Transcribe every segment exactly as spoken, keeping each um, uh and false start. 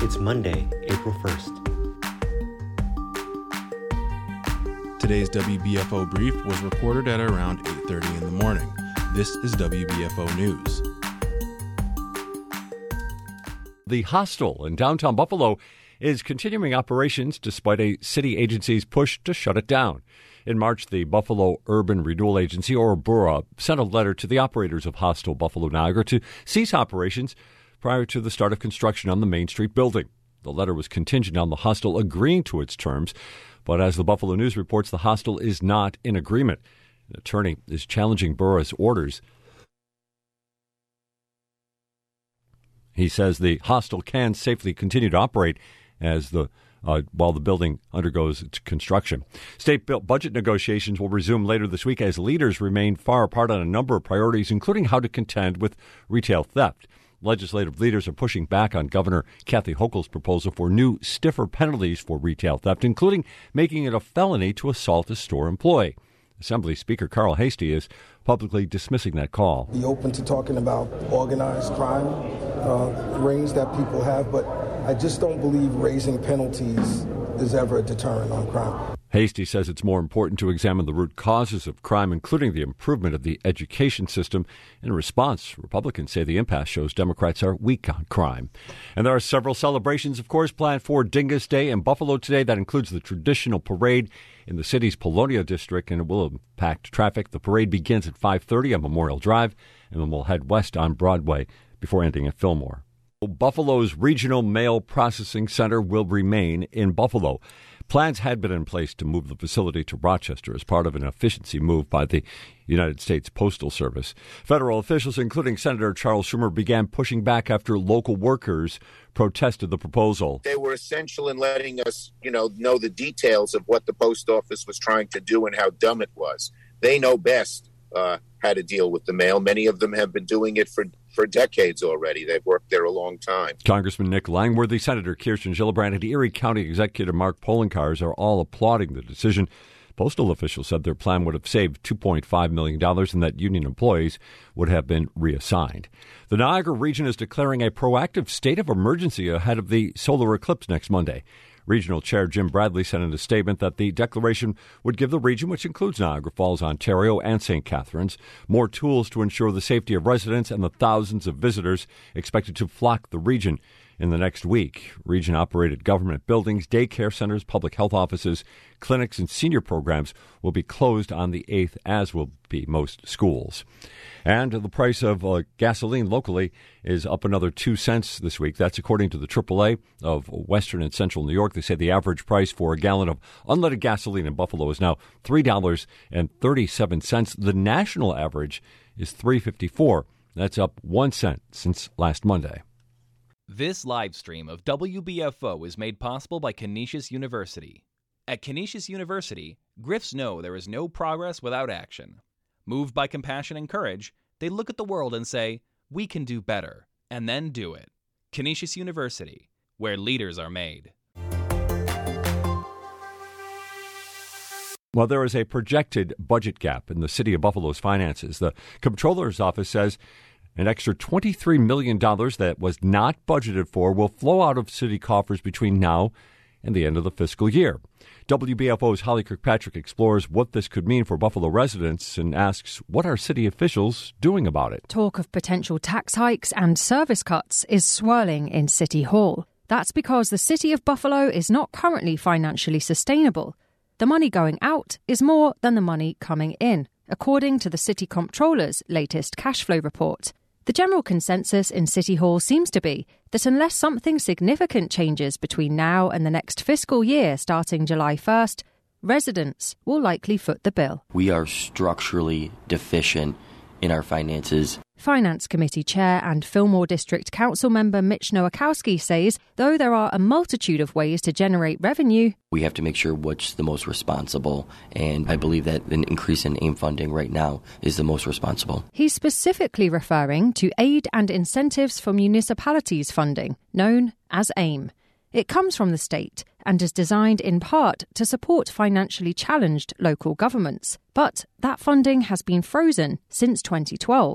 It's Monday, April first. Today's W B F O brief was recorded at around eight thirty in the morning. This is W B F O News. The Hostel in downtown Buffalo is continuing operations despite a city agency's push to shut it down. In March, the Buffalo Urban Renewal Agency, or B U R A, sent a letter to the operators of Hostel Buffalo Niagara to cease operations prior to the start of construction on the Main Street building. The letter was contingent on the hostel agreeing to its terms, but as the Buffalo News reports, the hostel is not in agreement. An attorney is challenging B U R A's orders. He says the hostel can safely continue to operate as the uh, while the building undergoes its construction. State budget negotiations will resume later this week as leaders remain far apart on a number of priorities, including how to contend with retail theft. Legislative leaders are pushing back on Governor Kathy Hochul's proposal for new, stiffer penalties for retail theft, including making it a felony to assault a store employee. Assembly Speaker Carl Heastie is publicly dismissing that call. Be open to talking about organized crime uh, rings that people have, but I just don't believe raising penalties is ever a deterrent on crime. Heastie says it's more important to examine the root causes of crime, including the improvement of the education system. In response, Republicans say the impasse shows Democrats are weak on crime. And there are several celebrations, of course, planned for Dingus Day in Buffalo today. That includes the traditional parade in the city's Polonia district, and it will impact traffic. The parade begins at five thirty on Memorial Drive, and then will head west on Broadway before ending at Fillmore. Buffalo's Regional Mail Processing Center will remain in Buffalo. Plans had been in place to move the facility to Rochester as part of an efficiency move by the United States Postal Service. Federal officials, including Senator Charles Schumer, began pushing back after local workers protested the proposal. They were essential in letting us, you know, know the details of what the post office was trying to do and how dumb it was. They know best uh, how to deal with the mail. Many of them have been doing it for for decades already. They've worked there a long time. Congressman Nick Langworthy, Senator Kirsten Gillibrand, and Erie County Executive Mark Poloncarz are all applauding the decision. Postal officials said their plan would have saved two point five million dollars and that union employees would have been reassigned. The Niagara region is declaring a proactive state of emergency ahead of the solar eclipse next Monday. Regional Chair Jim Bradley said in a statement that the declaration would give the region, which includes Niagara Falls, Ontario, and Saint Catharines, more tools to ensure the safety of residents and the thousands of visitors expected to flock the region in the next week. Region-operated government buildings, daycare centers, public health offices, clinics, and senior programs will be closed on the eighth, as will be most schools. And the price of uh, gasoline locally is up another two cents this week. That's according to the triple A of Western and Central New York. They say the average price for a gallon of unleaded gasoline in Buffalo is now three dollars and thirty-seven cents. The national average is three dollars and fifty-four cents. That's up one cent since last Monday. This live stream of W B F O is made possible by Canisius University. At Canisius University, Griffs know there is no progress without action. Moved by compassion and courage, they look at the world and say, we can do better, and then do it. Canisius University, where leaders are made. Well, there is a projected budget gap in the city of Buffalo's finances. The comptroller's office says an extra twenty-three million dollars that was not budgeted for will flow out of city coffers between now and the end of the fiscal year. W B F O's Holly Kirkpatrick explores what this could mean for Buffalo residents and asks, what are city officials doing about it? Talk of potential tax hikes and service cuts is swirling in City Hall. That's because the city of Buffalo is not currently financially sustainable. The money going out is more than the money coming in, according to the City Comptroller's latest cash flow report. The general consensus in City Hall seems to be that unless something significant changes between now and the next fiscal year starting July first, residents will likely foot the bill. We are structurally deficient in our finances. Finance Committee Chair and Fillmore District Council member Mitch Nowakowski says, though there are a multitude of ways to generate revenue, we have to make sure what's the most responsible, and I believe that an increase in AIM funding right now is the most responsible. He's specifically referring to Aid and Incentives for Municipalities funding, known as AIM. It comes from the state and is designed in part to support financially challenged local governments. But that funding has been frozen since twenty twelve.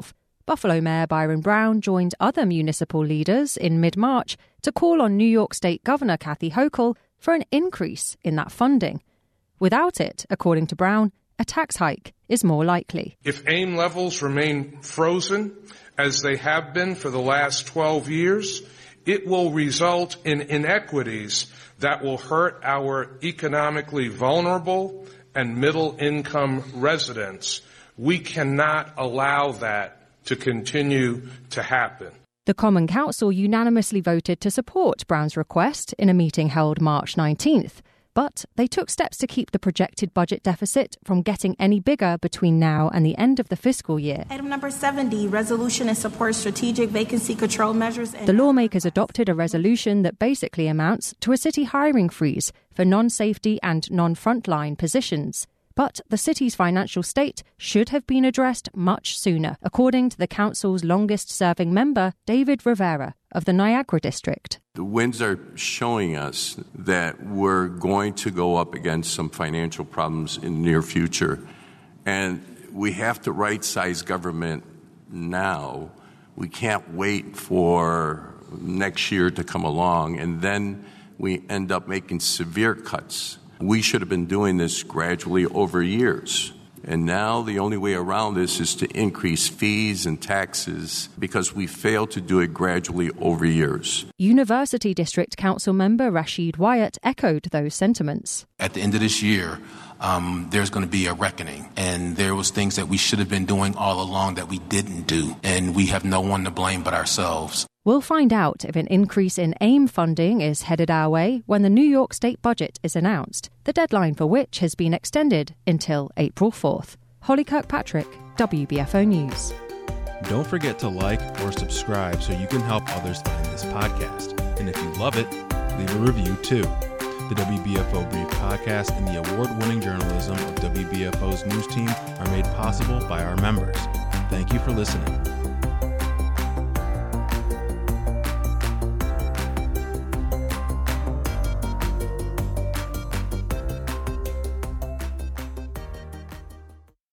Buffalo Mayor Byron Brown joined other municipal leaders in mid-March to call on New York State Governor Kathy Hochul for an increase in that funding. Without it, according to Brown, a tax hike is more likely. If AIM levels remain frozen, as they have been for the last twelve years, it will result in inequities that will hurt our economically vulnerable and middle-income residents. We cannot allow that to continue to happen. The Common Council unanimously voted to support Brown's request in a meeting held March nineteenth, but they took steps to keep the projected budget deficit from getting any bigger between now and the end of the fiscal year. Item number seventy, resolution in support of strategic vacancy control measures. And- the lawmakers adopted a resolution that basically amounts to a city hiring freeze for non-safety and non-frontline positions. But the city's financial state should have been addressed much sooner, according to the council's longest-serving member, David Rivera, of the Niagara District. The winds are showing us that we're going to go up against some financial problems in the near future, and we have to right-size government now. We can't wait for next year to come along, and then we end up making severe cuts. We should have been doing this gradually over years. And now the only way around this is to increase fees and taxes because we failed to do it gradually over years. University District Council member Rashid Wyatt echoed those sentiments. At the end of this year, um, there's going to be a reckoning. And there was things that we should have been doing all along that we didn't do. And we have no one to blame but ourselves. We'll find out if an increase in AIM funding is headed our way when the New York State budget is announced, the deadline for which has been extended until April fourth. Holly Kirkpatrick, W B F O News. Don't forget to like or subscribe so you can help others find this podcast. And if you love it, leave a review too. The W B F O Brief podcast and the award-winning journalism of W B F O's news team are made possible by our members. Thank you for listening.